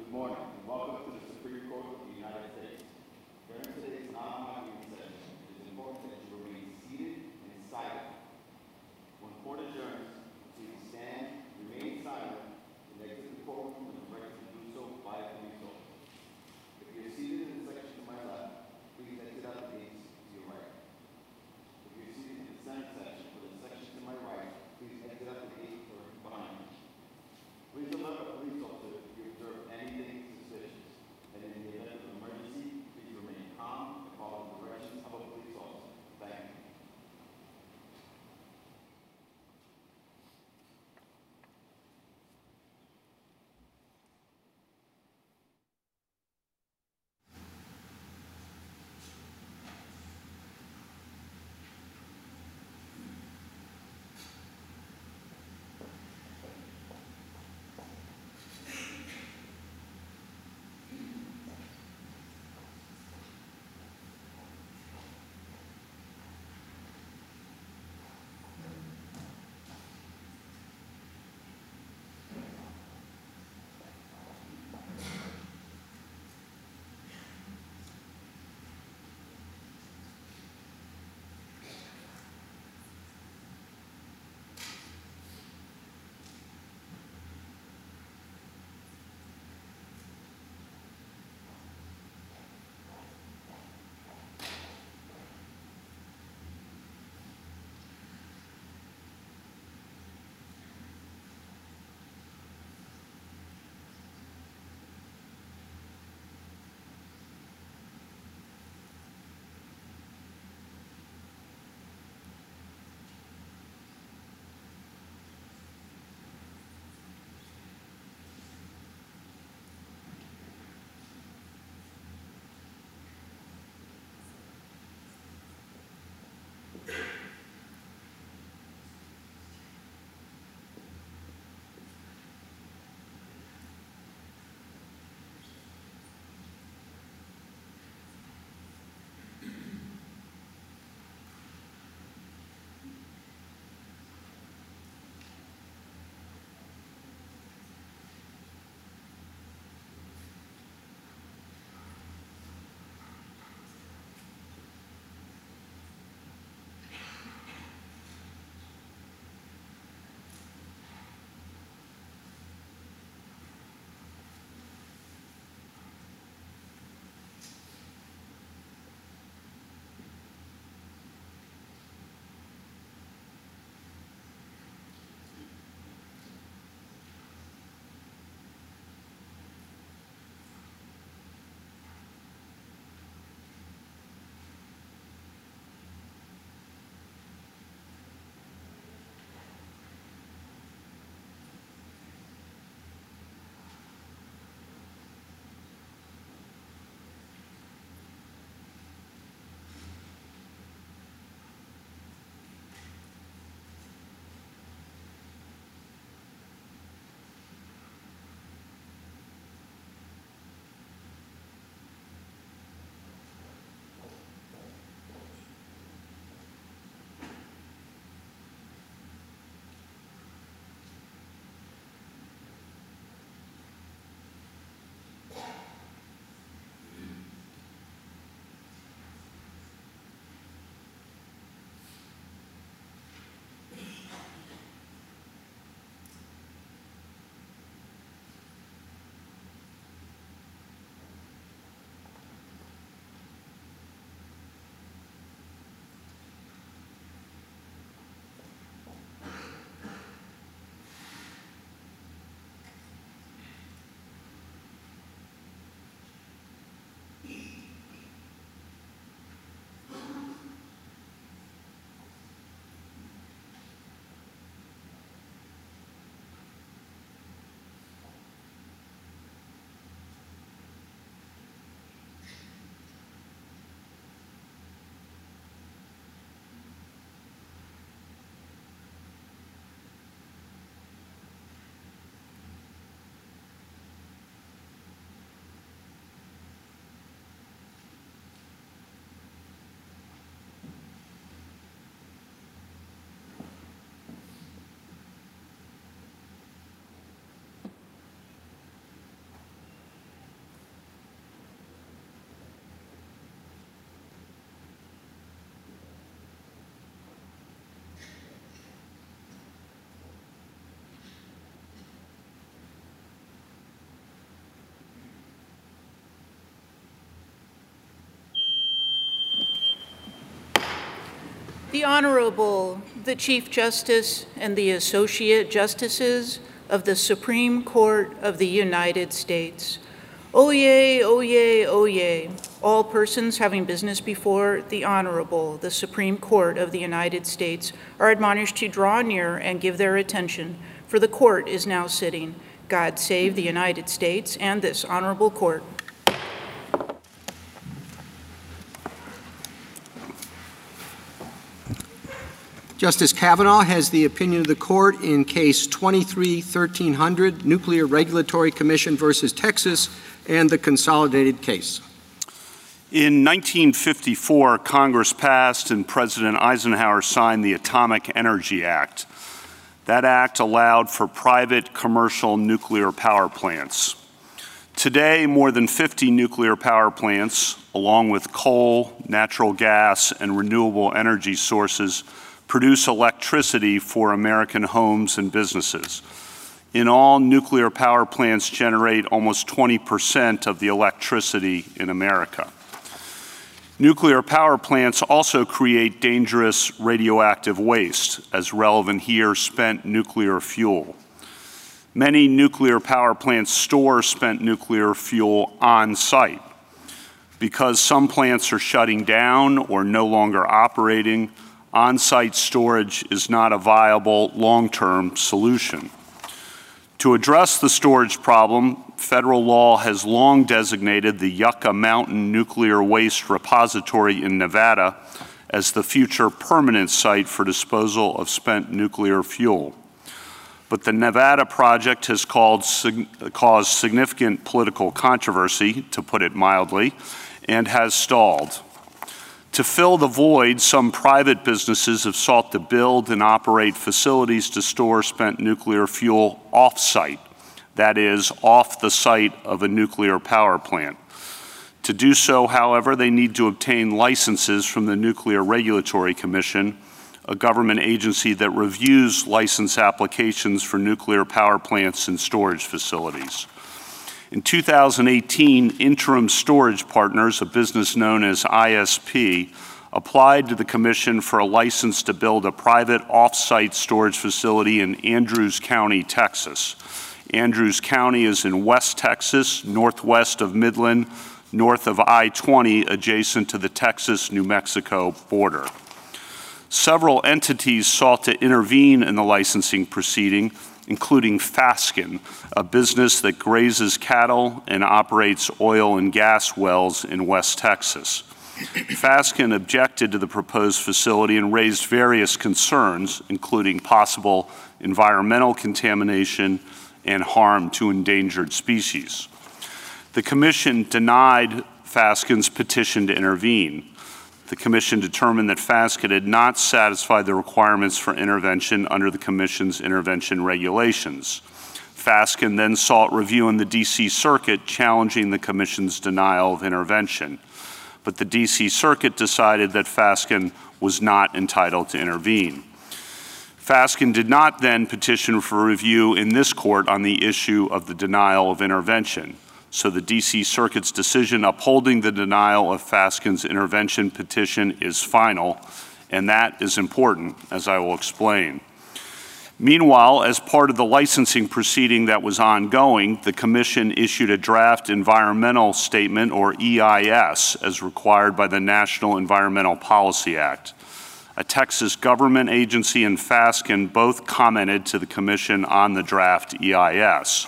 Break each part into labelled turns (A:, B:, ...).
A: Good morning and welcome to the Supreme Court of the United States. During today's non-argument session, it is important that you remain seated and silent. When court adjourns, please stand, remain silent, and exit the courtroom when directed to do so by a police officer. If you're seated in the section to my left, please exit out the gates to your right. If you're seated in the center section or the section to my right, please exit out the gate behind you. Please alert a police officer if you observe anything suspicious.
B: The Honorable, the Chief Justice and the Associate Justices of the Supreme Court of the United States. Oyez, oyez, oyez. All persons having business before the Honorable, the Supreme Court of the United States, are admonished to draw near and give their attention, for the court is now sitting. God save the United States and this honorable court.
C: Justice Kavanaugh has the opinion of the court in case 23-1300, Nuclear Regulatory Commission versus Texas, and the consolidated case.
D: In 1954, Congress passed and President Eisenhower signed the Atomic Energy Act. That act allowed for private commercial nuclear power plants. Today, more than 50 nuclear power plants, along with coal, natural gas, and renewable energy sources, produce electricity for American homes and businesses. In all, nuclear power plants generate almost 20% of the electricity in America. Nuclear power plants also create dangerous radioactive waste, as relevant here, spent nuclear fuel. Many nuclear power plants store spent nuclear fuel on site. Because some plants are shutting down or no longer operating, on-site storage is not a viable long-term solution. To address the storage problem, federal law has long designated the Yucca Mountain Nuclear Waste Repository in Nevada as the future permanent site for disposal of spent nuclear fuel. But the Nevada project has caused significant political controversy, to put it mildly, and has stalled. To fill the void, some private businesses have sought to build and operate facilities to store spent nuclear fuel off-site, that is, off the site of a nuclear power plant. To do so, however, they need to obtain licenses from the Nuclear Regulatory Commission, a government agency that reviews license applications for nuclear power plants and storage facilities. In 2018, Interim Storage Partners, a business known as ISP, applied to the Commission for a license to build a private off-site storage facility in Andrews County, Texas. Andrews County is in West Texas, northwest of Midland, north of I-20, adjacent to the Texas-New Mexico border. Several entities sought to intervene in the licensing proceeding, including Fasken, a business that grazes cattle and operates oil and gas wells in West Texas. Fasken objected to the proposed facility and raised various concerns, including possible environmental contamination and harm to endangered species. The Commission denied Fasken's petition to intervene. The Commission determined that Fasken had not satisfied the requirements for intervention under the Commission's intervention regulations. Fasken then sought review in the D.C. Circuit, challenging the Commission's denial of intervention. But the D.C. Circuit decided that Fasken was not entitled to intervene. Fasken did not then petition for review in this court on the issue of the denial of intervention. So the D.C. Circuit's decision upholding the denial of Fasken's intervention petition is final, and that is important, as I will explain. Meanwhile, as part of the licensing proceeding that was ongoing, the Commission issued a draft environmental statement, or EIS, as required by the National Environmental Policy Act. A Texas government agency and Fasken both commented to the Commission on the draft EIS.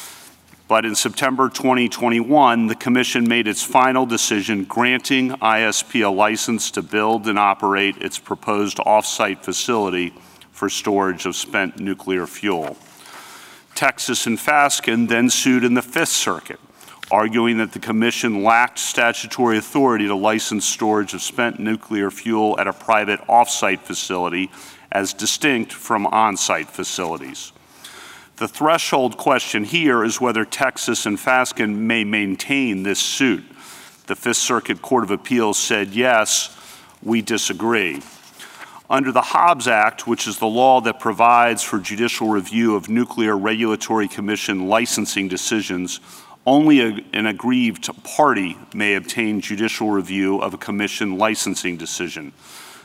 D: But in September 2021, the Commission made its final decision granting ISP a license to build and operate its proposed off-site facility for storage of spent nuclear fuel. Texas and Fasken then sued in the Fifth Circuit, arguing that the Commission lacked statutory authority to license storage of spent nuclear fuel at a private off-site facility as distinct from on-site facilities. The threshold question here is whether Texas and Fasken may maintain this suit. The Fifth Circuit Court of Appeals said yes, we disagree. Under the Hobbs Act, which is the law that provides for judicial review of Nuclear Regulatory Commission licensing decisions, only an aggrieved party may obtain judicial review of a commission licensing decision.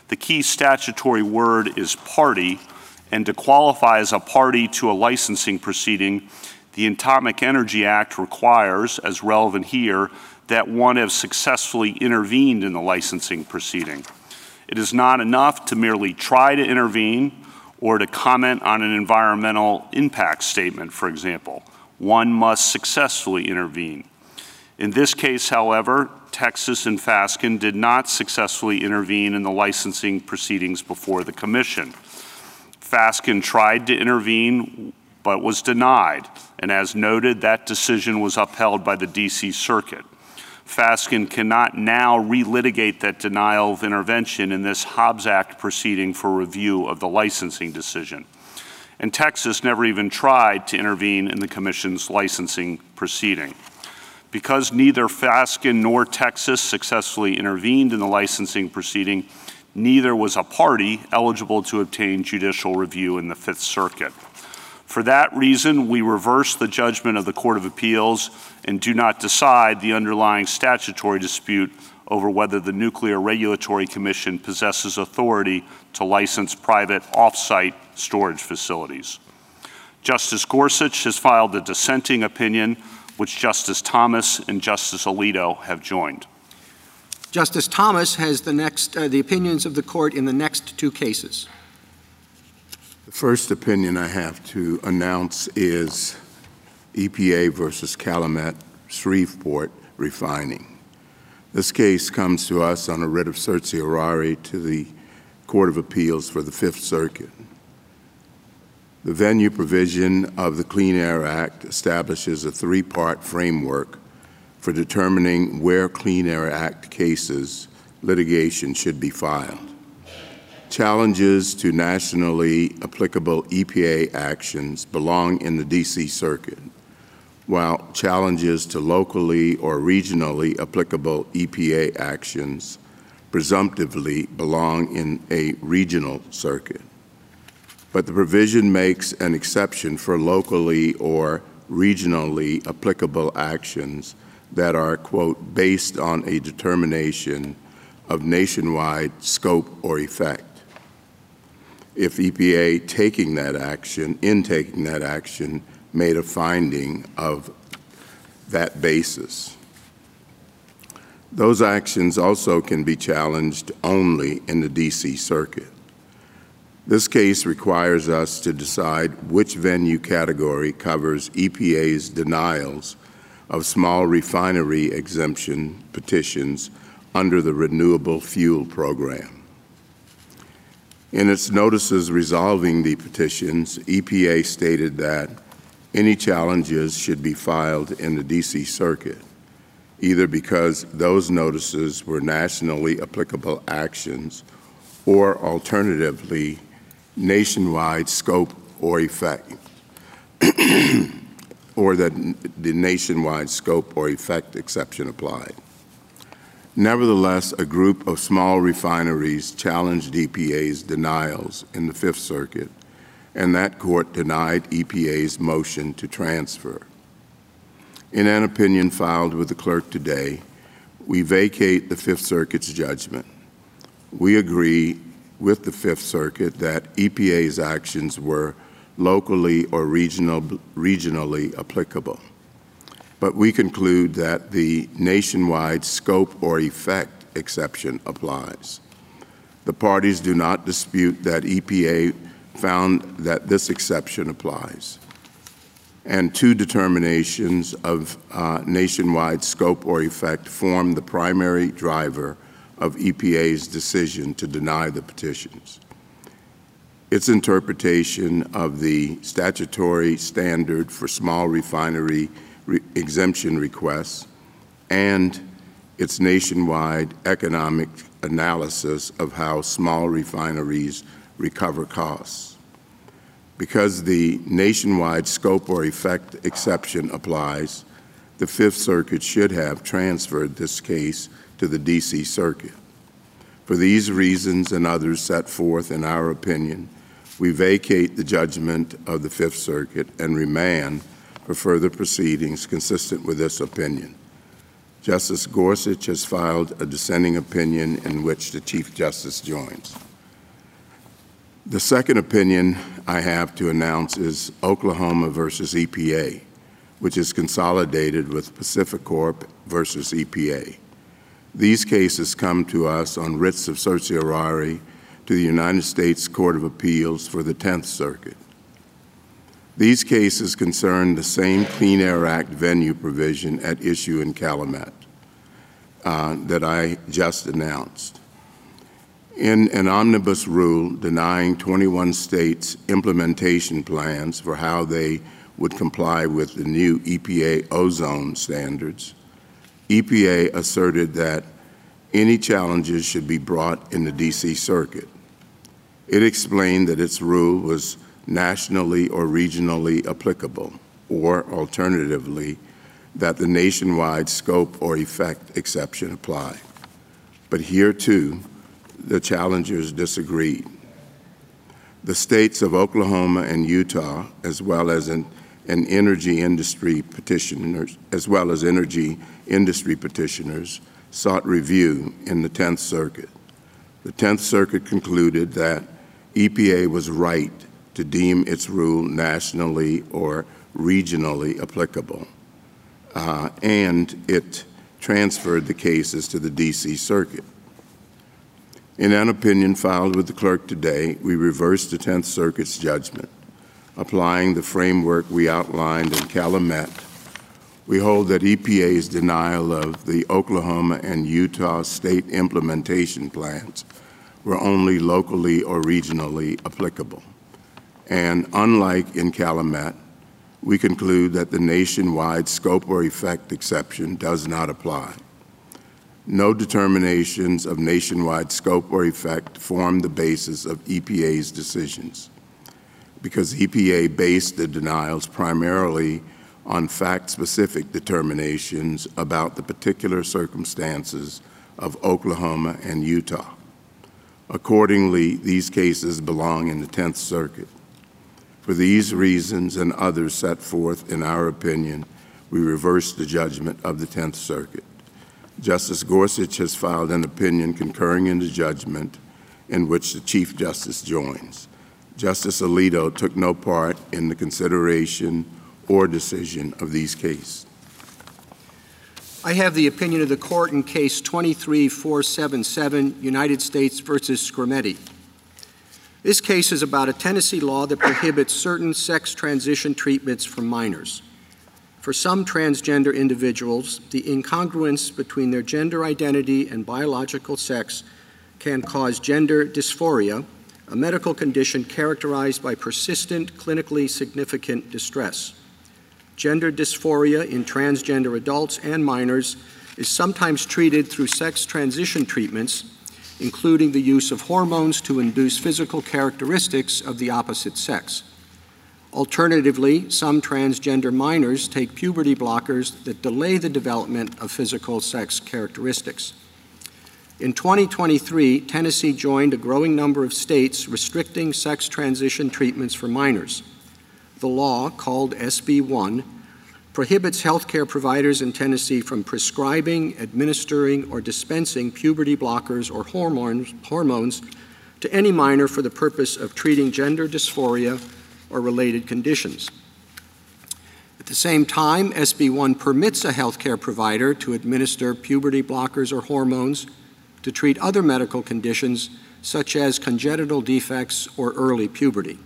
D: The key statutory word is party, and to qualify as a party to a licensing proceeding, the Atomic Energy Act requires, as relevant here, that one have successfully intervened in the licensing proceeding. It is not enough to merely try to intervene or to comment on an environmental impact statement, for example. One must successfully intervene. In this case, however, Texas and Fasken did not successfully intervene in the licensing proceedings before the Commission. Fasken tried to intervene but was denied, and as noted, that decision was upheld by the D.C. Circuit. Fasken cannot now relitigate that denial of intervention in this Hobbs Act proceeding for review of the licensing decision. And Texas never even tried to intervene in the Commission's licensing proceeding. Because neither Fasken nor Texas successfully intervened in the licensing proceeding, neither was a party eligible to obtain judicial review in the Fifth Circuit. For that reason, we reverse the judgment of the Court of Appeals and do not decide the underlying statutory dispute over whether the Nuclear Regulatory Commission possesses authority to license private off-site storage facilities. Justice Gorsuch has filed a dissenting opinion, which Justice Thomas and Justice Alito have joined.
C: Justice Thomas has the opinions of the court in the next two cases.
E: The first opinion I have to announce is EPA versus Calumet Shreveport Refining. This case comes to us on a writ of certiorari to the Court of Appeals for the Fifth Circuit. The venue provision of the Clean Air Act establishes a three-part framework for determining where Clean Air Act cases litigation should be filed. Challenges to nationally applicable EPA actions belong in the D.C. Circuit, while challenges to locally or regionally applicable EPA actions presumptively belong in a regional circuit. But the provision makes an exception for locally or regionally applicable actions that are, quote, based on a determination of nationwide scope or effect. If EPA taking that action, made a finding of that basis. Those actions also can be challenged only in the D.C. Circuit. This case requires us to decide which venue category covers EPA's denials of small refinery exemption petitions under the Renewable Fuel Program. In its notices resolving the petitions, EPA stated that any challenges should be filed in the D.C. Circuit, either because those notices were nationally applicable actions or alternatively nationwide scope or effect, or that the nationwide scope or effect exception applied. Nevertheless, a group of small refineries challenged EPA's denials in the Fifth Circuit, and that court denied EPA's motion to transfer. In an opinion filed with the clerk today, we vacate the Fifth Circuit's judgment. We agree with the Fifth Circuit that EPA's actions were locally or regionally applicable. But we conclude that the nationwide scope or effect exception applies. The parties do not dispute that EPA found that this exception applies. And two determinations of nationwide scope or effect form the primary driver of EPA's decision to deny the petitions. Its interpretation of the statutory standard for small refinery exemption requests and its nationwide economic analysis of how small refineries recover costs. Because the nationwide scope or effect exception applies, the Fifth Circuit should have transferred this case to the D.C. Circuit. For these reasons and others set forth in our opinion, we vacate the judgment of the Fifth Circuit and remand for further proceedings consistent with this opinion. Justice Gorsuch has filed a dissenting opinion in which the Chief Justice joins. The second opinion I have to announce is Oklahoma versus EPA, which is consolidated with PacifiCorp versus EPA. These cases come to us on writs of certiorari to the United States Court of Appeals for the 10th Circuit. These cases concern the same Clean Air Act venue provision at issue in Calumet that I just announced. In an omnibus rule denying 21 states implementation plans for how they would comply with the new EPA ozone standards, EPA asserted that any challenges should be brought in the D.C. Circuit. It explained that its rule was nationally or regionally applicable, or alternatively, that the nationwide scope or effect exception applied. But here, too, the challengers disagreed. The states of Oklahoma and Utah, as well as energy industry petitioners, sought review in the 10th Circuit. The 10th Circuit concluded that EPA was right to deem its rule nationally or regionally applicable, and it transferred the cases to the D.C. Circuit. In an opinion filed with the clerk today, we reversed the 10th Circuit's judgment. Applying the framework we outlined in Calumet, we hold that EPA's denial of the Oklahoma and Utah state implementation plans were only locally or regionally applicable. And unlike in Calumet, we conclude that the nationwide scope or effect exception does not apply. No determinations of nationwide scope or effect form the basis of EPA's decisions, because EPA based the denials primarily on fact-specific determinations about the particular circumstances of Oklahoma and Utah. Accordingly, these cases belong in the 10th Circuit. For these reasons and others set forth in our opinion, we reverse the judgment of the 10th Circuit. Justice Gorsuch has filed an opinion concurring in the judgment in which the Chief Justice joins. Justice Alito took no part in the consideration or decision of these cases.
C: I have the opinion of the court in case 23477, United States versus Skrmetti. This case is about a Tennessee law that prohibits certain sex transition treatments for minors. For some transgender individuals, the incongruence between their gender identity and biological sex can cause gender dysphoria, a medical condition characterized by persistent, clinically significant distress. Gender dysphoria in transgender adults and minors is sometimes treated through sex transition treatments, including the use of hormones to induce physical characteristics of the opposite sex. Alternatively, some transgender minors take puberty blockers that delay the development of physical sex characteristics. In 2023, Tennessee joined a growing number of states restricting sex transition treatments for minors. The law, called SB 1, prohibits healthcare providers in Tennessee from prescribing, administering, or dispensing puberty blockers or hormones to any minor for the purpose of treating gender dysphoria or related conditions. At the same time, SB 1 permits a healthcare provider to administer puberty blockers or hormones to treat other medical conditions such as congenital defects or early puberty.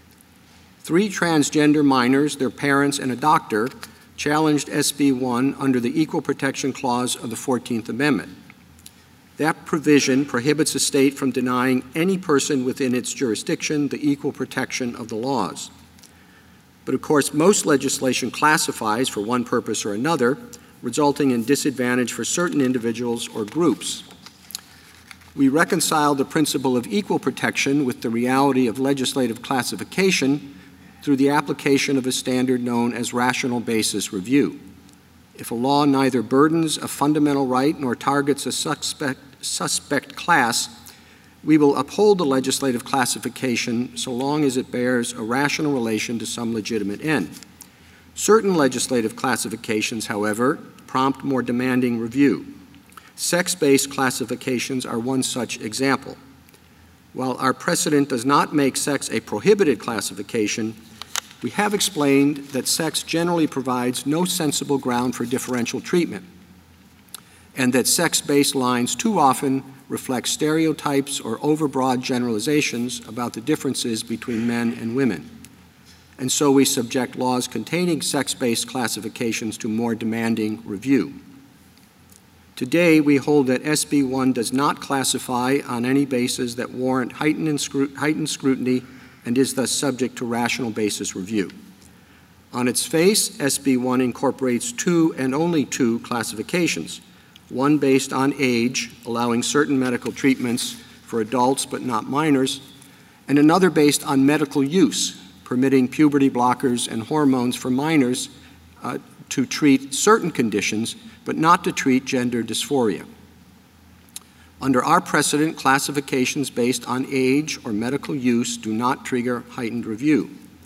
C: 3 transgender minors, their parents, and a doctor challenged SB 1 under the Equal Protection Clause of the 14th Amendment. That provision prohibits a state from denying any person within its jurisdiction the equal protection of the laws. But of course, most legislation classifies for one purpose or another, resulting in disadvantage for certain individuals or groups. We reconcile the principle of equal protection with the reality of legislative classification through the application of a standard known as rational basis review. If a law neither burdens a fundamental right nor targets a suspect class, we will uphold the legislative classification so long as it bears a rational relation to some legitimate end. Certain legislative classifications, however, prompt more demanding review. Sex-based classifications are one such example. While our precedent does not make sex a prohibited classification, we have explained that sex generally provides no sensible ground for differential treatment, and that sex-based lines too often reflect stereotypes or overbroad generalizations about the differences between men and women. And so we subject laws containing sex-based classifications to more demanding review. Today, we hold that SB 1 does not classify on any basis that warrant heightened scrutiny and is thus subject to rational basis review. On its face, SB 1 incorporates two and only two classifications, one based on age, allowing certain medical treatments for adults but not minors, and another based on medical use, permitting puberty blockers and hormones for minors to treat certain conditions, but not to treat gender dysphoria. Under our precedent, classifications based on age or medical use do not trigger heightened review.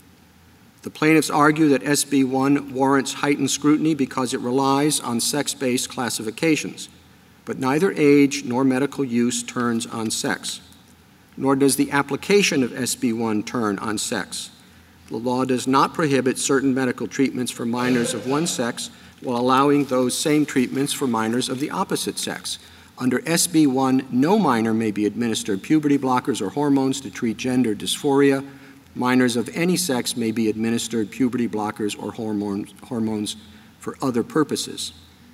C: The plaintiffs argue that SB 1 warrants heightened scrutiny because it relies on sex-based classifications, but neither age nor medical use turns on sex, nor does the application of SB 1 turn on sex. The law does not prohibit certain medical treatments for minors of one sex while allowing those same treatments for minors of the opposite sex. Under SB 1, no minor may be administered puberty blockers or hormones to treat gender dysphoria. Minors of any sex may be administered puberty blockers or hormones for other purposes.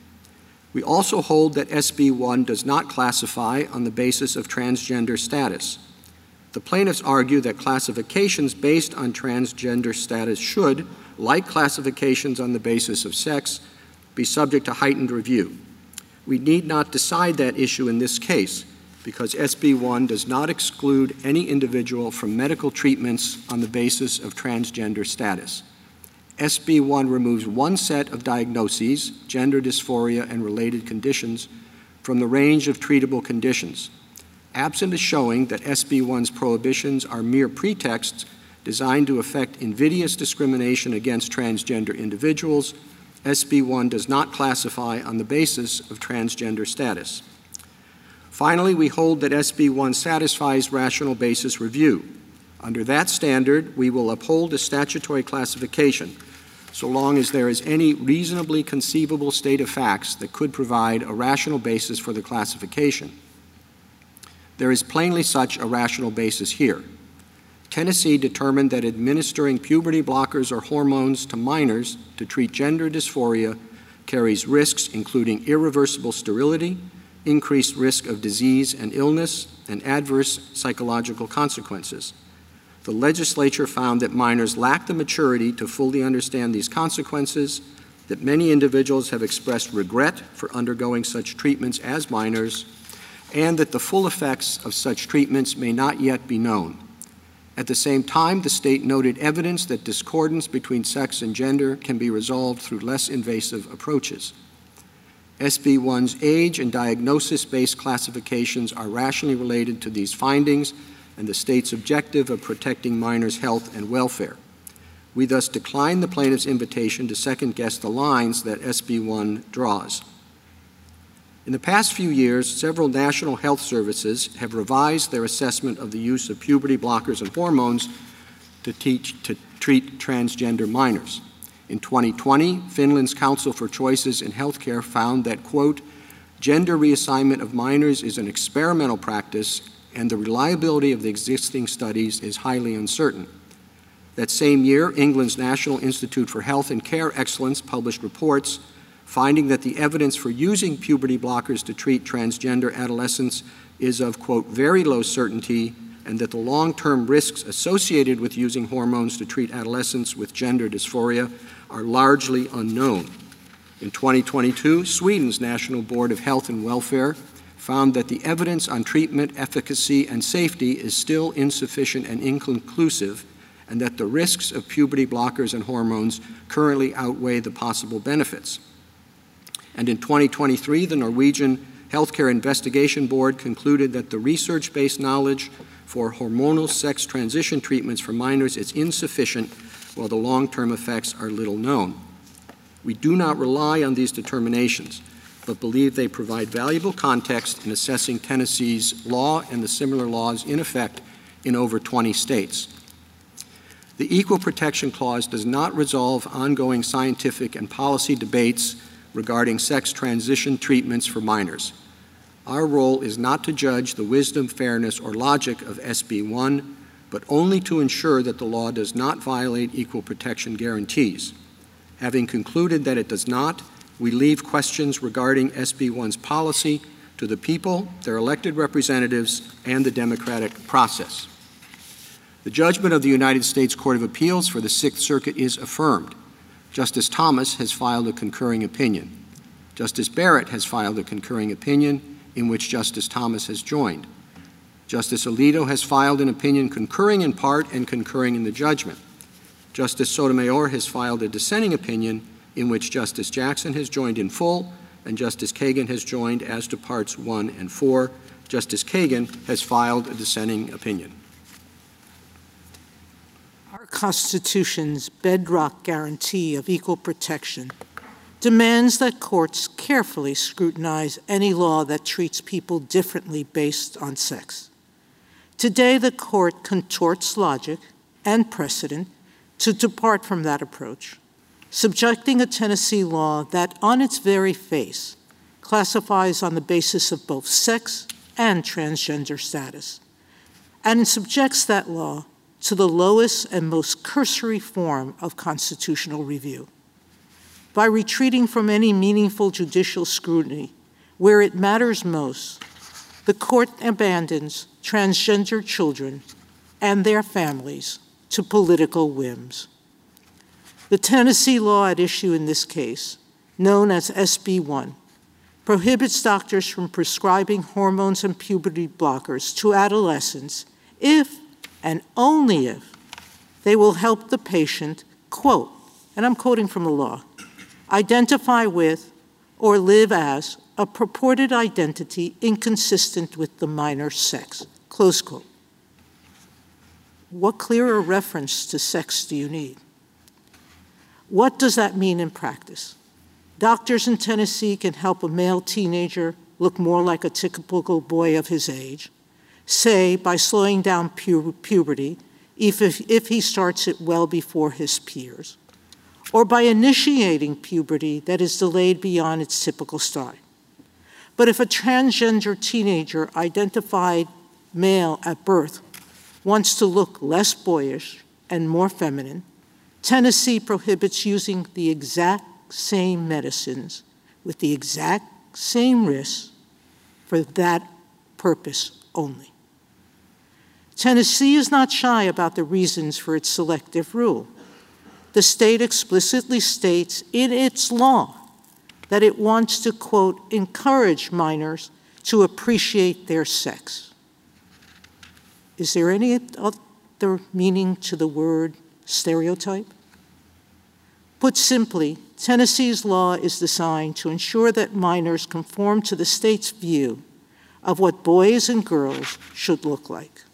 C: We also hold that SB 1 does not classify on the basis of transgender status. The plaintiffs argue that classifications based on transgender status should, like classifications on the basis of sex, be subject to heightened review. We need not decide that issue in this case because SB 1 does not exclude any individual from medical treatments on the basis of transgender status. SB 1 removes one set of diagnoses, gender dysphoria and related conditions, from the range of treatable conditions. Absent a showing that SB 1's prohibitions are mere pretexts designed to effect invidious discrimination against transgender individuals, SB 1 does not classify on the basis of transgender status. Finally, we hold that SB 1 satisfies rational basis review. Under that standard, we will uphold a statutory classification so long as there is any reasonably conceivable state of facts that could provide a rational basis for the classification. There is plainly such a rational basis here. Tennessee determined that administering puberty blockers or hormones to minors to treat gender dysphoria carries risks including irreversible sterility, increased risk of disease and illness, and adverse psychological consequences. The legislature found that minors lack the maturity to fully understand these consequences, that many individuals have expressed regret for undergoing such treatments as minors, and that the full effects of such treatments may not yet be known. At the same time, the state noted evidence that discordance between sex and gender can be resolved through less invasive approaches. SB 1's age and diagnosis-based classifications are rationally related to these findings and the state's objective of protecting minors' health and welfare. We thus decline the plaintiff's invitation to second-guess the lines that SB 1 draws. In the past few years, several national health services have revised their assessment of the use of puberty blockers and hormones to treat transgender minors. In 2020, Finland's Council for Choices in Healthcare found that, quote, gender reassignment of minors is an experimental practice and the reliability of the existing studies is highly uncertain. That same year, England's National Institute for Health and Care Excellence published reports finding that the evidence for using puberty blockers to treat transgender adolescents is of, quote, very low certainty, and that the long-term risks associated with using hormones to treat adolescents with gender dysphoria are largely unknown. In 2022, Sweden's National Board of Health and Welfare found that the evidence on treatment efficacy and safety is still insufficient and inconclusive, and that the risks of puberty blockers and hormones currently outweigh the possible benefits. And in 2023, the Norwegian Healthcare Investigation Board concluded that the research-based knowledge for hormonal sex transition treatments for minors is insufficient, while the long-term effects are little known. We do not rely on these determinations, but believe they provide valuable context in assessing Tennessee's law and the similar laws in effect in over 20 states. The Equal Protection Clause does not resolve ongoing scientific and policy debates regarding sex transition treatments for minors. Our role is not to judge the wisdom, fairness, or logic of SB 1, but only to ensure that the law does not violate equal protection guarantees. Having concluded that it does not, we leave questions regarding SB 1's policy to the people, their elected representatives, and the democratic process. The judgment of the United States Court of Appeals for the Sixth Circuit is affirmed. Justice Thomas has filed a concurring opinion. Justice Barrett has filed a concurring opinion in which Justice Thomas has joined. Justice Alito has filed an opinion concurring in part and concurring in the judgment. Justice Sotomayor has filed a dissenting opinion in which Justice Jackson has joined in full, and Justice Kagan has joined as to parts 1 and 4. Justice Kagan has filed a dissenting opinion.
F: Our Constitution's bedrock guarantee of equal protection demands that courts carefully scrutinize any law that treats people differently based on sex. Today, the court contorts logic and precedent to depart from that approach, subjecting a Tennessee law that, on its very face, classifies on the basis of both sex and transgender status, and subjects that law to the lowest and most cursory form of constitutional review. By retreating from any meaningful judicial scrutiny where it matters most, the court abandons transgender children and their families to political whims. The Tennessee law at issue in this case, known as SB 1, prohibits doctors from prescribing hormones and puberty blockers to adolescents if and only if they will help the patient, quote, and I'm quoting from the law, identify with or live as a purported identity inconsistent with the minor's sex, close quote. What clearer reference to sex do you need? What does that mean in practice? Doctors in Tennessee can help a male teenager look more like a typical boy of his age, say by slowing down puberty if he starts it well before his peers, or by initiating puberty that is delayed beyond its typical start. But if a transgender teenager identified male at birth wants to look less boyish and more feminine, Tennessee prohibits using the exact same medicines with the exact same risks for that purpose only. Tennessee is not shy about the reasons for its selective rule. The state explicitly states in its law that it wants to, quote, encourage minors to appreciate their sex. Is there any other meaning to the word stereotype? Put simply, Tennessee's law is designed to ensure that minors conform to the state's view of what boys and girls should look like.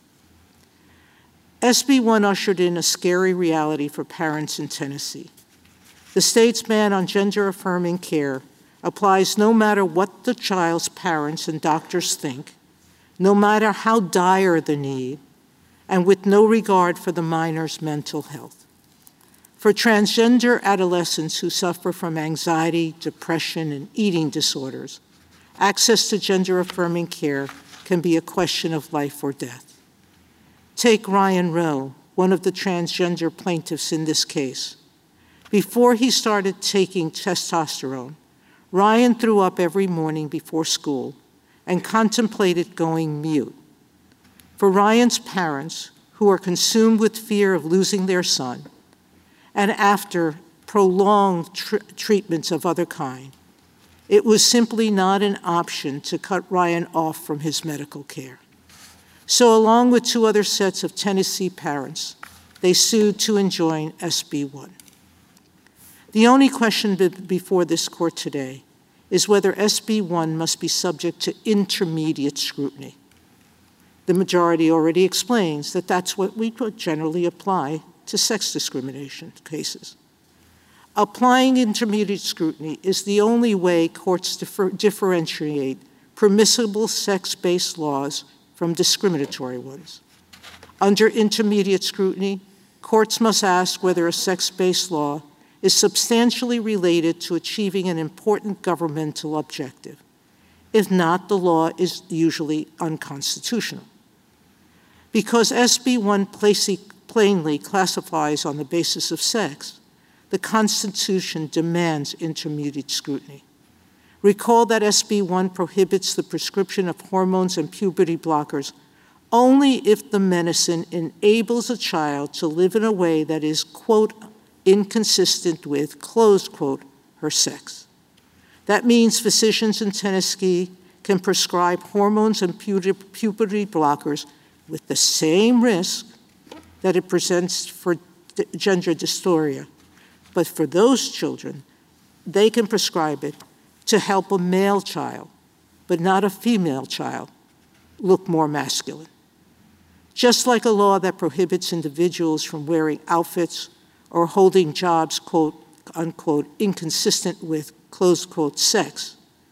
F: SB 1 ushered in a scary reality for parents in Tennessee. The state's ban on gender-affirming care applies no matter what the child's parents and doctors think, no matter how dire the need, and with no regard for the minor's mental health. For transgender adolescents who suffer from anxiety, depression, and eating disorders, access to gender-affirming care can be a question of life or death. Take Ryan Rowe, one of the transgender plaintiffs in this case. Before he started taking testosterone, Ryan threw up every morning before school and contemplated going mute. For Ryan's parents, who are consumed with fear of losing their son, and after prolonged treatments of other kind, it was simply not an option to cut Ryan off from his medical care. So along with two other sets of Tennessee parents, they sued to enjoin SB 1. The only question before this court today is whether SB 1 must be subject to intermediate scrutiny. The majority already explains that that's what we would generally apply to sex discrimination cases. Applying intermediate scrutiny is the only way courts differentiate permissible sex-based laws from discriminatory ones. Under intermediate scrutiny, courts must ask whether a sex-based law is substantially related to achieving an important governmental objective. If not, the law is usually unconstitutional. Because SB 1 plainly classifies on the basis of sex, the Constitution demands intermediate scrutiny. Recall that SB 1 prohibits the prescription of hormones and puberty blockers only if the medicine enables a child to live in a way that is, quote, inconsistent with, close quote, her sex. That means physicians in Tennessee can prescribe hormones and puberty blockers with the same risk that it presents for gender dysphoria. But for those children, they can prescribe it to help a male child, but not a female child, look more masculine. Just like a law that prohibits individuals from wearing outfits or holding jobs, quote, unquote, inconsistent with, close quote, sex,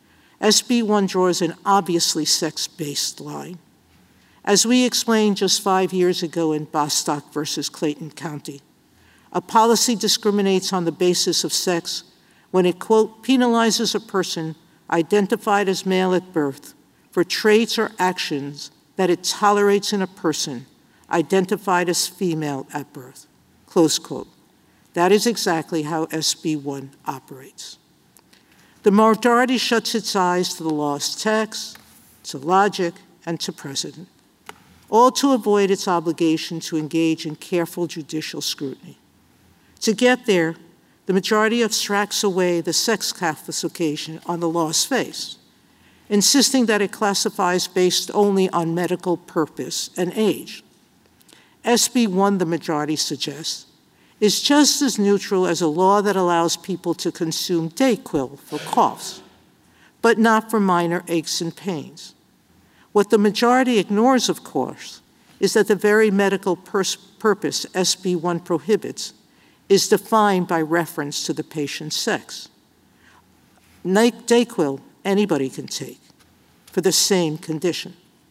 F: SB 1 draws an obviously sex-based line. As we explained just 5 years ago in Bostock versus Clayton County, a policy discriminates on the basis of sex when it, quote, penalizes a person identified as male at birth for traits or actions that it tolerates in a person identified as female at birth, close quote. That is exactly how SB 1 operates. The majority shuts its eyes to the law's text, to logic, and to precedent, all to avoid its obligation to engage in careful judicial scrutiny. To get there, the majority abstracts away the sex classification on the law's face, insisting that it classifies based only on medical purpose and age. SB 1, the majority suggests, is just as neutral as a law that allows people to consume Dayquil for coughs, but not for minor aches and pains. What the majority ignores, of course, is that the very medical purpose SB 1 prohibits is defined by reference to the patient's sex. Dayquil, anybody can take for the same condition.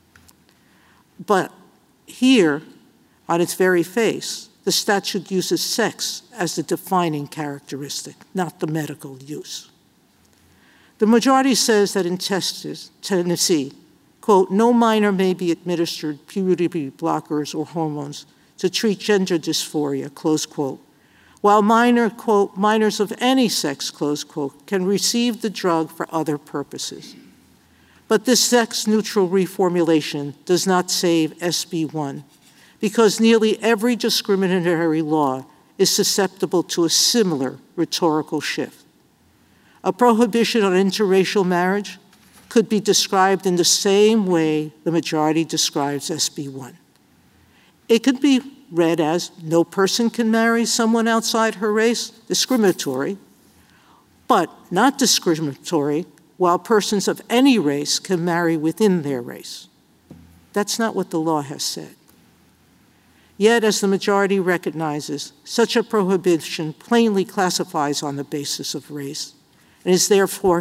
F: But here, on its very face, the statute uses sex as the defining characteristic, not the medical use. The majority says that in Tennessee, quote, no minor may be administered puberty blockers or hormones to treat gender dysphoria, close quote, while minors of any sex, close quote, can receive the drug for other purposes. But this sex-neutral reformulation does not save SB 1, because nearly every discriminatory law is susceptible to a similar rhetorical shift. A prohibition on interracial marriage could be described in the same way the majority describes SB 1. It could be read as no person can marry someone outside her race, discriminatory, but not discriminatory while persons of any race can marry within their race. That's not what the law has said. Yet, as the majority recognizes, such a prohibition plainly classifies on the basis of race and is therefore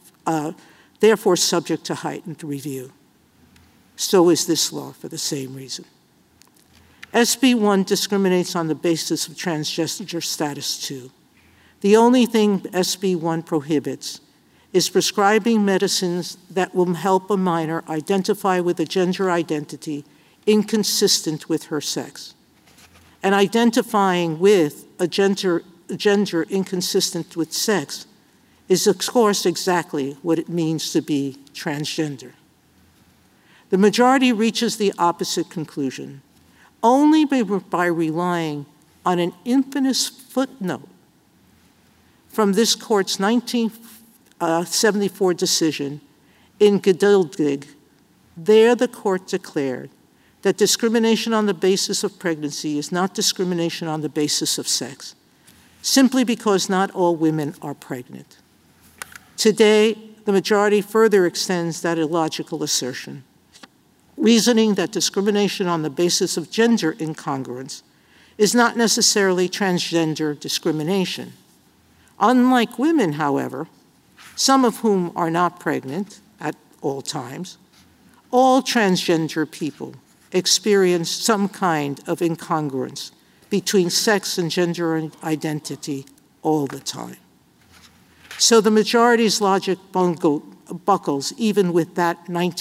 F: subject to heightened review. So is this law for the same reason. SB 1 discriminates on the basis of transgender status too. The only thing SB 1 prohibits is prescribing medicines that will help a minor identify with a gender identity inconsistent with her sex. And identifying with a gender inconsistent with sex is, of course, exactly what it means to be transgender. The majority reaches the opposite conclusion only by relying on an infamous footnote from this court's 1974 decision in Geduldig. There the court declared that discrimination on the basis of pregnancy is not discrimination on the basis of sex, simply because not all women are pregnant. Today, the majority further extends that illogical assertion, reasoning that discrimination on the basis of gender incongruence is not necessarily transgender discrimination. Unlike women, however, some of whom are not pregnant at all times, all transgender people experience some kind of incongruence between sex and gender identity all the time. So the majority's logic buckles even with that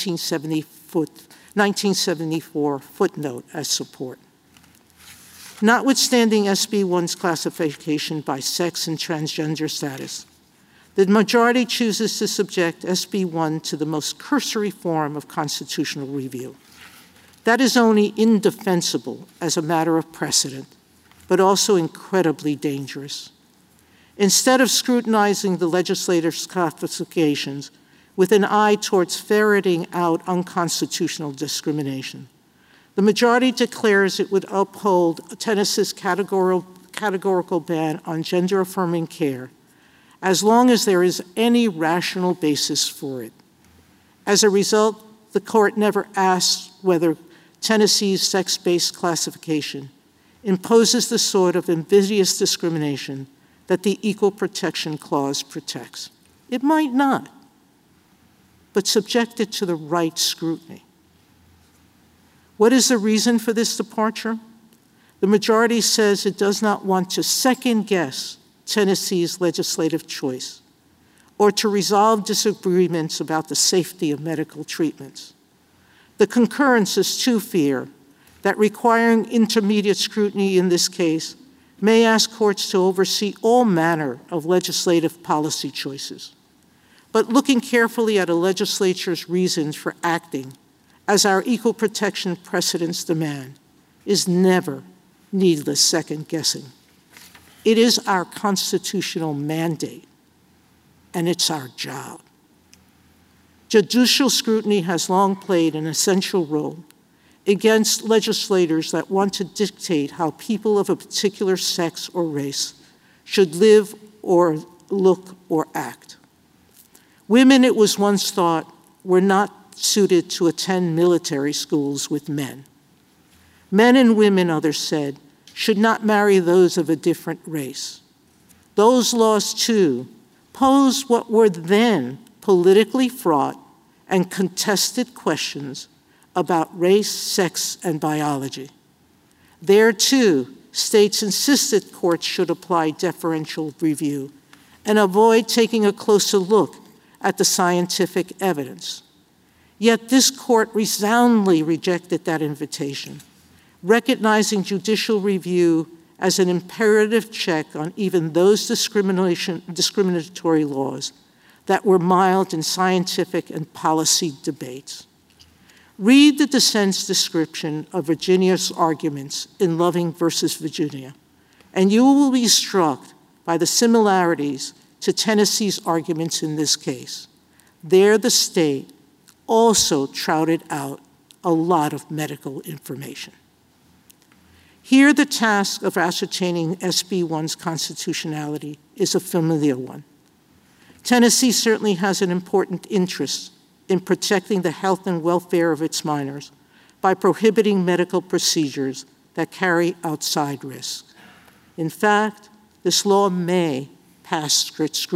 F: 1974 footnote as support. Notwithstanding SB 1's classification by sex and transgender status, the majority chooses to subject SB 1 to the most cursory form of constitutional review. That is only indefensible as a matter of precedent, but also incredibly dangerous. Instead of scrutinizing the legislator's classifications with an eye towards ferreting out unconstitutional discrimination, the majority declares it would uphold Tennessee's categorical ban on gender-affirming care as long as there is any rational basis for it. As a result, the court never asks whether Tennessee's sex-based classification imposes the sort of invidious discrimination that the Equal Protection Clause protects. It might not, but subject it to the right scrutiny. What is the reason for this departure? The majority says it does not want to second-guess Tennessee's legislative choice or to resolve disagreements about the safety of medical treatments. The concurrence is to fear that requiring intermediate scrutiny in this case may ask courts to oversee all manner of legislative policy choices. But looking carefully at a legislature's reasons for acting, as our equal protection precedents demand, is never needless second-guessing. It is our constitutional mandate, and it's our job. Judicial scrutiny has long played an essential role against legislators that want to dictate how people of a particular sex or race should live or look or act. Women, it was once thought, were not suited to attend military schools with men. Men and women, others said, should not marry those of a different race. Those laws, too, posed what were then politically fraught and contested questions about race, sex, and biology. There, too, states insisted courts should apply deferential review and avoid taking a closer look at the scientific evidence. Yet this court resoundingly rejected that invitation, recognizing judicial review as an imperative check on even those discriminatory laws that were mild in scientific and policy debates. Read the dissent's description of Virginia's arguments in Loving versus Virginia, and you will be struck by the similarities to Tennessee's arguments in this case. There, the state also trotted out a lot of medical information. Here, the task of ascertaining SB 1's constitutionality is a familiar one. Tennessee certainly has an important interest in protecting the health and welfare of its minors by prohibiting medical procedures that carry outside risk. In fact, this law may pass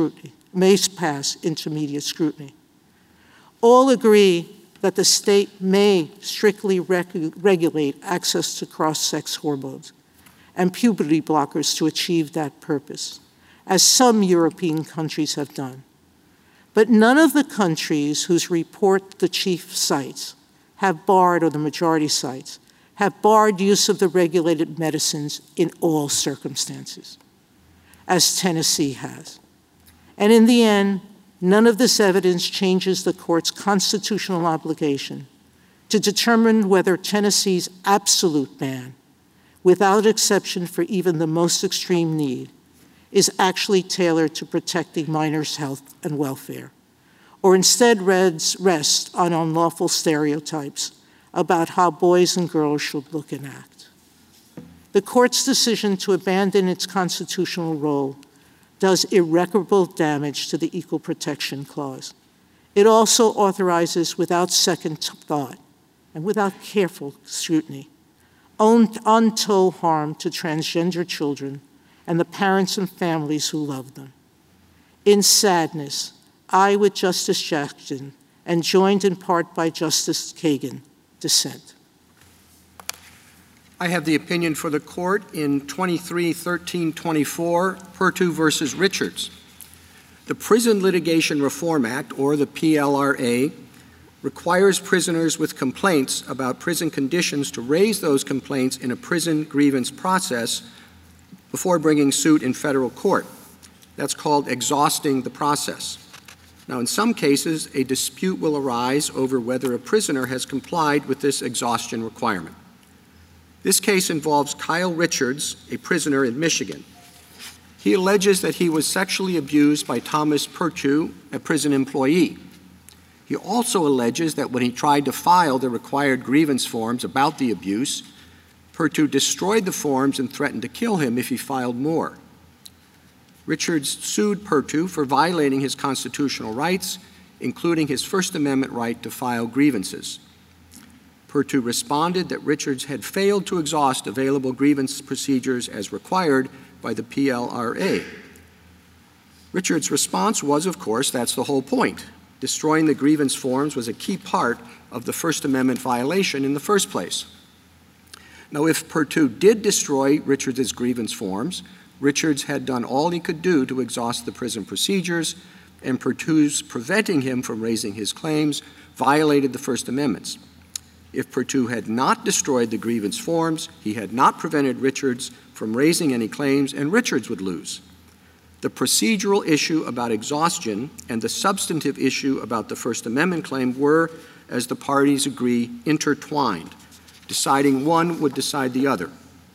F: intermediate scrutiny. All agree that the state may strictly regulate access to cross-sex hormones and puberty blockers to achieve that purpose, as some European countries have done. But none of the countries whose report the chief cites have barred, or the majority cites, have barred use of the regulated medicines in all circumstances, as Tennessee has. And in the end, none of this evidence changes the court's constitutional obligation to determine whether Tennessee's absolute ban, without exception for even the most extreme need, is actually tailored to protecting minors' health and welfare, or instead rests on unlawful stereotypes about how boys and girls should look and act. The court's decision to abandon its constitutional role does irreparable damage to the Equal Protection Clause. It also authorizes, without second thought and without careful scrutiny, untold harm to transgender children and the parents and families who love them. In sadness, I, with Justice Jackson, and joined in part by Justice Kagan, dissent.
C: I have the opinion for the court in 23-1324, Pertu versus Richards. The Prison Litigation Reform Act, or the PLRA, requires prisoners with complaints about prison conditions to raise those complaints in a prison grievance process before bringing suit in federal court. That's called exhausting the process. Now, in some cases, a dispute will arise over whether a prisoner has complied with this exhaustion requirement. This case involves Kyle Richards, a prisoner in Michigan. He alleges that he was sexually abused by Thomas Pertu, a prison employee. He also alleges that when he tried to file the required grievance forms about the abuse, Pertu destroyed the forms and threatened to kill him if he filed more. Richards sued Pertu for violating his constitutional rights, including his First Amendment right to file grievances. Pertu responded that Richards had failed to exhaust available grievance procedures as required by the PLRA. Richards' response was, of course, that's the whole point. Destroying the grievance forms was a key part of the First Amendment violation in the first place. Now, if Pertu did destroy Richards' grievance forms, Richards had done all he could do to exhaust the prison procedures, and Pertu's preventing him from raising his claims violated the First Amendments. If Pertu had not destroyed the grievance forms, he had not prevented Richards from raising any claims, and Richards would lose. The procedural issue about exhaustion and the substantive issue about the First Amendment claim were, as the parties agree, intertwined. Deciding one would decide the other.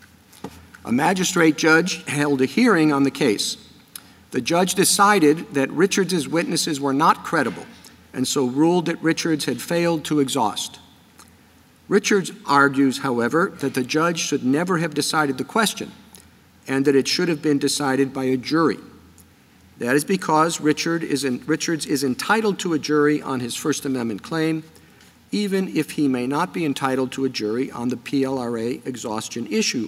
C: A magistrate judge held a hearing on the case. The judge decided that Richards' witnesses were not credible, and so ruled that Richards had failed to exhaust. Richards argues, however, that the judge should never have decided the question, and that it should have been decided by a jury. That is because Richards is entitled to a jury on his First Amendment claim, even if he may not be entitled to a jury on the PLRA exhaustion issue.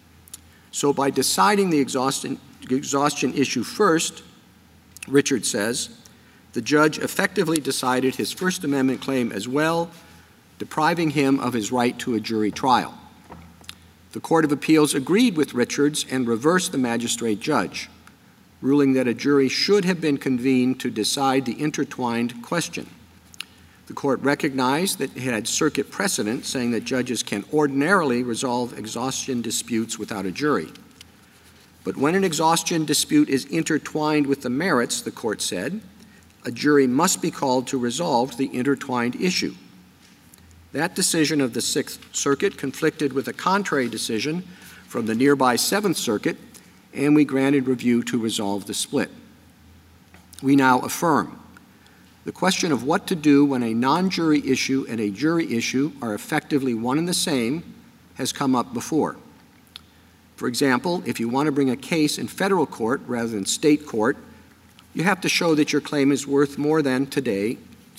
C: So by deciding the exhaustion issue first, Richards says, the judge effectively decided his First Amendment claim as well, depriving him of his right to a jury trial. The Court of Appeals agreed with Richards and reversed the magistrate judge, ruling that a jury should have been convened to decide the intertwined question. The court recognized that it had circuit precedent saying that judges can ordinarily resolve exhaustion disputes without a jury. But when an exhaustion dispute is intertwined with the merits, the court said, a jury must be called to resolve the intertwined issue. That decision of the Sixth Circuit conflicted with a contrary decision from the nearby Seventh Circuit, and we granted review to resolve the split. We now affirm the question of what to do when a non-jury issue and a jury issue are effectively one and the same has come up before. For example, if you want to bring a case in federal court rather than state court, you have to show that your claim is worth more than, today,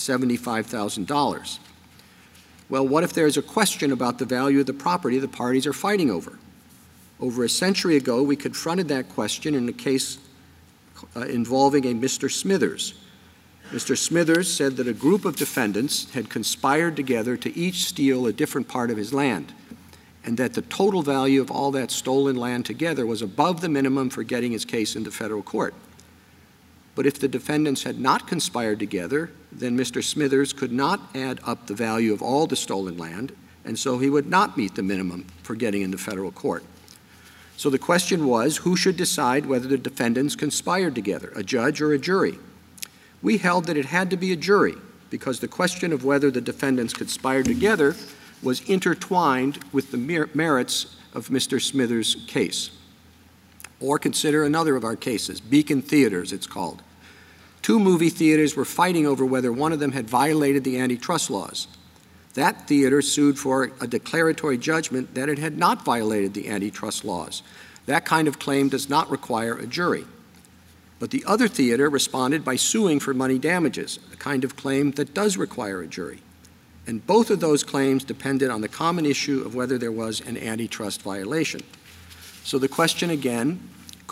C: $75,000. Well, what if there's a question about the value of the property the parties are fighting over? Over a century ago, we confronted that question in a case involving a Mr. Smithers. Mr. Smithers said that a group of defendants had conspired together to each steal a different part of his land, and that the total value of all that stolen land together was above the minimum for getting his case into federal court. But if the defendants had not conspired together, then Mr. Smithers could not add up the value of all the stolen land, and so he would not meet the minimum for getting into federal court. So the question was, who should decide whether the defendants conspired together, a judge or a jury? We held that it had to be a jury because the question of whether the defendants conspired together was intertwined with the merits of Mr. Smithers' case. Or consider another of our cases, Beacon Theaters, it's called. Two movie theaters were fighting over whether one of them had violated the antitrust laws. That theater sued for a declaratory judgment that it had not violated the antitrust laws. That kind of claim does not require a jury. But the other theater responded by suing for money damages, a kind of claim that does require a jury. And both of those claims depended on the common issue of whether there was an antitrust violation. So the question again,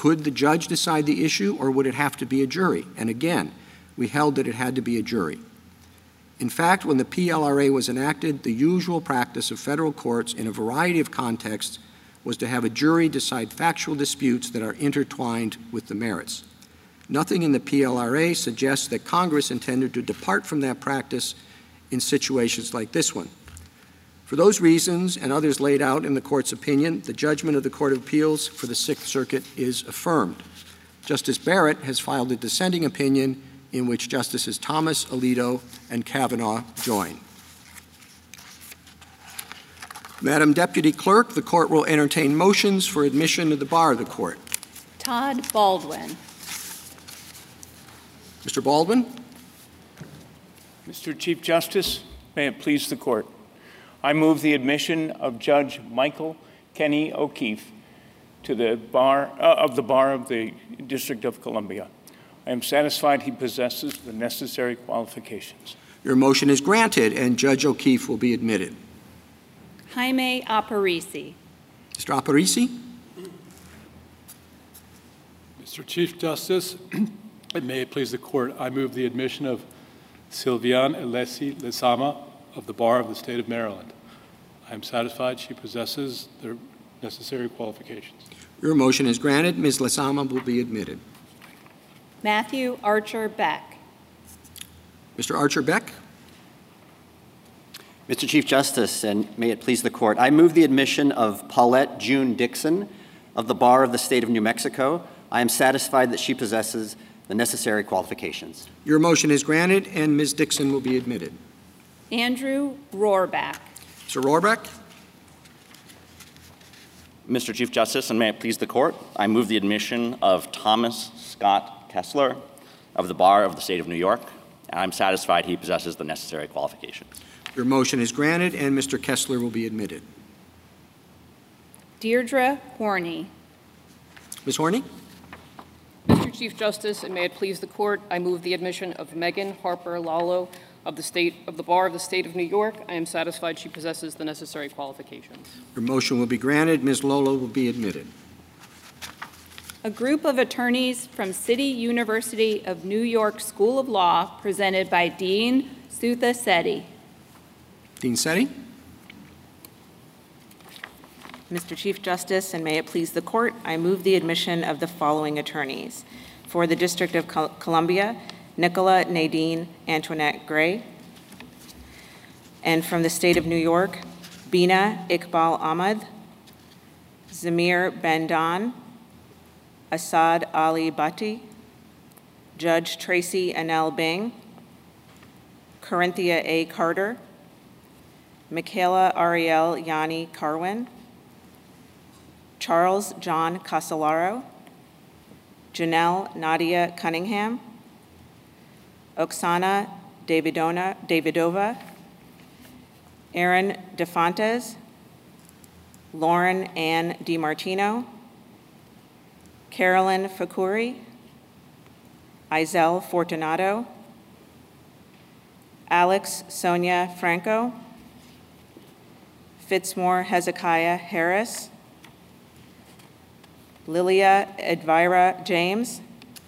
C: Could the judge decide the issue, or would it have to be a jury? And again, we held that it had to be a jury. In fact, when the PLRA was enacted, the usual practice of federal courts in a variety of contexts was to have a jury decide factual disputes that are intertwined with the merits. Nothing in the PLRA suggests that Congress intended to depart from that practice in situations like this one. For those reasons and others laid out in the Court's opinion, the judgment of the Court of Appeals for the Sixth Circuit is affirmed. Justice Barrett has filed a dissenting opinion in which Justices Thomas, Alito, and Kavanaugh join. Madam Deputy Clerk, the Court will entertain motions for admission to the bar of the Court.
G: Todd Baldwin.
C: Mr. Baldwin?
H: Mr. Chief Justice, may it please the Court. I move the admission of Judge Michael Kenny O'Keefe to the bar of the District of Columbia. I am satisfied he possesses the necessary qualifications.
C: Your motion is granted, and Judge O'Keefe will be admitted.
G: Jaime Aparici.
C: Mr. Aparici?
I: Mr. Chief Justice, and may it please the Court, I move the admission of Sylviane Alessi Lezama of the Bar of the State of Maryland. I am satisfied she possesses the necessary qualifications.
C: Your motion is granted. Ms. Lezama will be admitted.
G: Matthew Archer Beck.
C: Mr. Archer Beck?
J: Mr. Chief Justice, and may it please the Court, I move the admission of Paulette June Dixon of the Bar of the State of New Mexico. I am satisfied that she possesses the necessary qualifications.
C: Your motion is granted, and Ms. Dixon will be admitted.
G: Andrew Rohrbeck.
C: Mr. Rohrbeck?
K: Mr. Chief Justice, and may it please the Court, I move the admission of Thomas Scott Kessler of the Bar of the State of New York. I'm satisfied he possesses the necessary qualifications.
C: Your motion is granted, and Mr. Kessler will be admitted.
G: Deirdre Horney.
C: Ms. Horney?
L: Mr. Chief Justice, and may it please the Court, I move the admission of Megan Harper Lalo of the Bar of the State of New York. I am satisfied she possesses the necessary qualifications.
C: Your motion will be granted. Ms. Lolo will be admitted.
G: A group of attorneys from City University of New York School of Law, presented by Dean Sutha Sethi.
C: Dean Sethi?
M: Mr. Chief Justice, and may it please the Court, I move the admission of the following attorneys. For the District of Columbia, Nicola Nadine Antoinette Gray. And from the State of New York, Bina Iqbal Ahmad, Zamir Bendan, Asad Ali Bhatti, Judge Tracy Anel Bing, Corinthia A. Carter, Michaela Ariel Yanni Carwin, Charles John Casolaro, Janelle Nadia Cunningham, Oksana Davidova, Aaron DeFontes, Lauren Ann DiMartino, Carolyn Fakuri, Izel Fortunato, Alex Sonia Franco, Fitzmore Hezekiah Harris, Lilia Edvira James,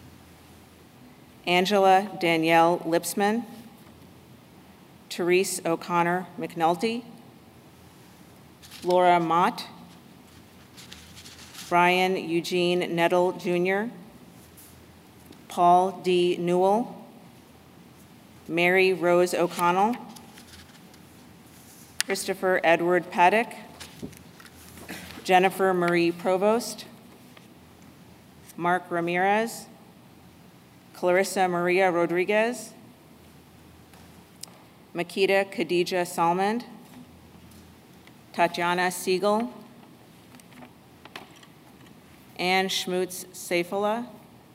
M: Angela Danielle Lipsman, Therese O'Connor McNulty, Laura Mott, Brian Eugene Nettle Jr., Paul D. Newell, Mary Rose O'Connell, Christopher Edward Paddock, Jennifer Marie Provost, Mark Ramirez, Clarissa Maria Rodriguez, Makita Khadija Salmond, Tatiana Siegel, Ann Schmutz Seyfullah,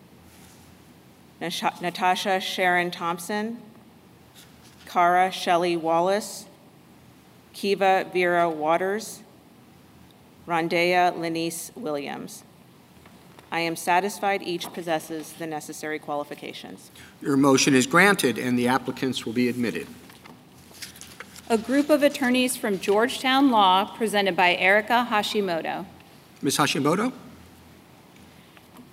M: Natasha Sharon Thompson, Cara Shelley Wallace, Kiva Vera Waters, Rondea Lenice Williams. I am satisfied each possesses the necessary qualifications.
C: Your motion is granted, and the applicants will be admitted.
G: A group of attorneys from Georgetown Law, presented by Erica Hashimoto.
C: Ms. Hashimoto?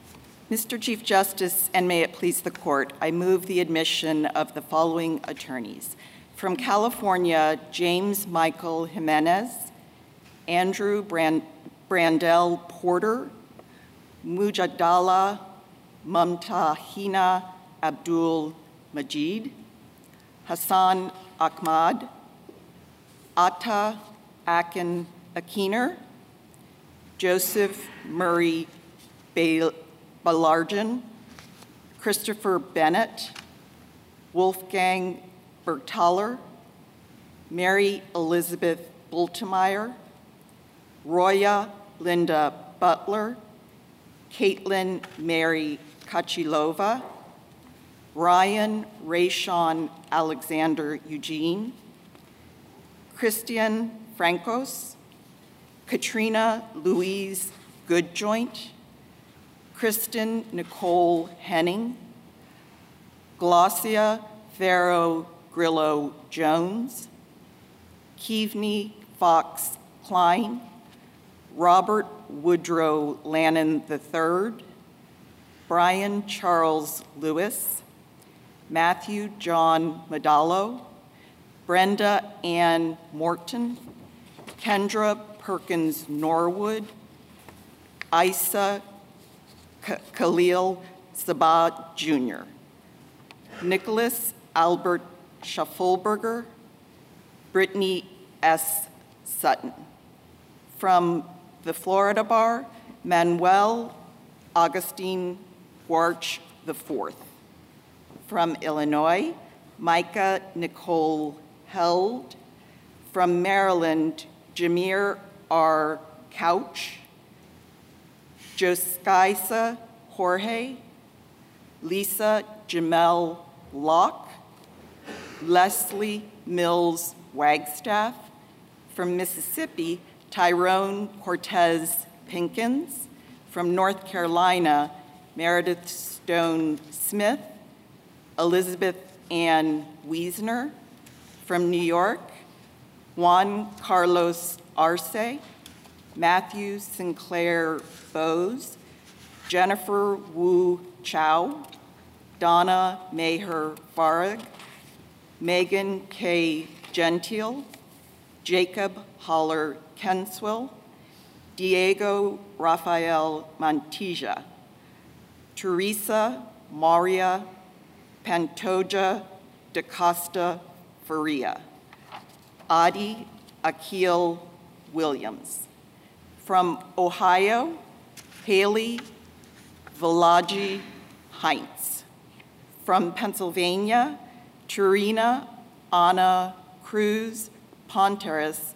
N: Mr. Chief Justice, and may it please the court, I move the admission of the following attorneys. From California, James Michael Jimenez, Andrew Brandel Porter, Mujadala Mumtahina Abdul Majid, Hassan Ahmad, Atta Akin Akiner, Joseph Murray Balarjan, Christopher Bennett, Wolfgang Bertaler, Mary Elizabeth Bultemeyer, Roya Linda Butler, Caitlin Mary Kachilova, Ryan Rayshawn Alexander Eugene, Christian Francos, Katrina Louise Goodjoint, Kristen Nicole Henning, Glaucia Farrow Grillo Jones, Keavney Fox Klein, Robert Woodrow Lannon III, Brian Charles Lewis, Matthew John Madalo, Brenda Ann Morton, Kendra Perkins Norwood, Isa Khalil Sabah Jr., Nicholas Albert Schaffelberger, Brittany S. Sutton. From the Florida Bar, Manuel Augustine Warch IV. From Illinois, Micah Nicole Held. From Maryland, Jameer R. Couch, Joskaisa Jorge, Lisa Jamel Locke, Leslie Mills Wagstaff. From Mississippi, Tyrone Cortez Pinkins. From North Carolina, Meredith Stone Smith, Elizabeth Ann Wiesner. From New York, Juan Carlos Arce, Matthew Sinclair Bowes, Jennifer Wu Chow, Donna Maher Farag, Megan K. Gentile, Jacob Holler Kenswill, Diego Rafael Montilla, Teresa Maria Pantoja da Costa Faria, Adi Akil Williams. From Ohio, Haley Valaji Heinz. From Pennsylvania, Turina Anna Cruz Ponteras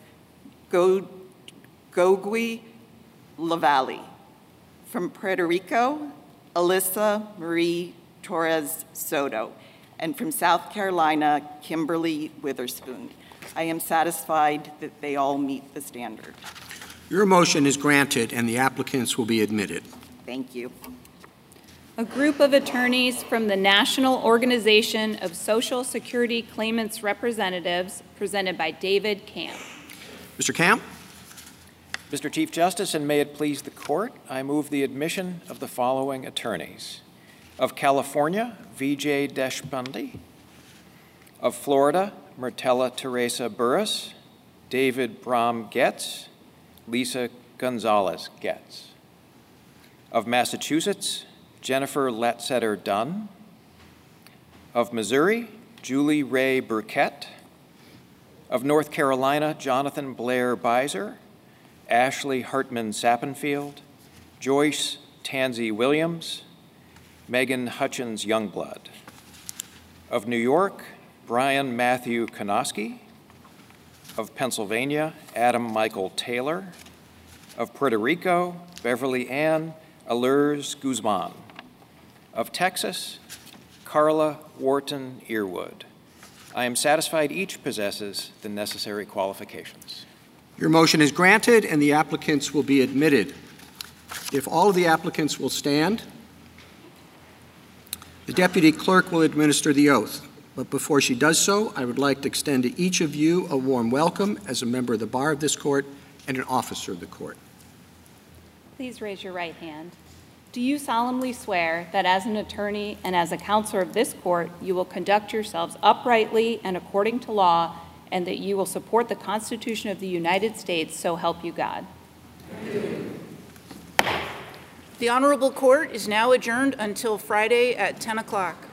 N: Gogui Lavalle. From Puerto Rico, Alyssa Marie Torres Soto. And from South Carolina, Kimberly Witherspoon. I am satisfied that they all meet the standard.
C: Your motion is granted and the applicants will be admitted.
N: Thank you.
G: A group of attorneys from the National Organization of Social Security Claimants Representatives, presented by David Camp.
C: Mr. Camp?
O: Mr. Chief Justice, and may it please the court, I move the admission of the following attorneys. Of California, Vijay Deshpande. Of Florida, Myrtella Teresa Burris, David Bram Getz, Lisa Gonzalez Getz. Of Massachusetts, Jennifer Letsetter Dunn. Of Missouri, Julie Ray Burkett. Of North Carolina, Jonathan Blair Beiser, Ashley Hartman Sappenfield, Joyce Tansy Williams, Megan Hutchins Youngblood. Of New York, Brian Matthew Konoski. Of Pennsylvania, Adam Michael Taylor. Of Puerto Rico, Beverly Ann Allures Guzman. Of Texas, Carla Wharton Earwood. I am satisfied each possesses the necessary qualifications.
C: Your motion is granted and the applicants will be admitted. If all of the applicants will stand, the deputy clerk will administer the oath. But before she does so, I would like to extend to each of you a warm welcome as a member of the bar of this court and an officer of the court.
G: Please raise your right hand. Do Do you solemnly swear that as an attorney and as a counselor of this court, you will conduct yourselves uprightly and according to law, and that you will support the Constitution of the United States, so help you God?
B: The Honorable Court is now adjourned until Friday at 10 o'clock.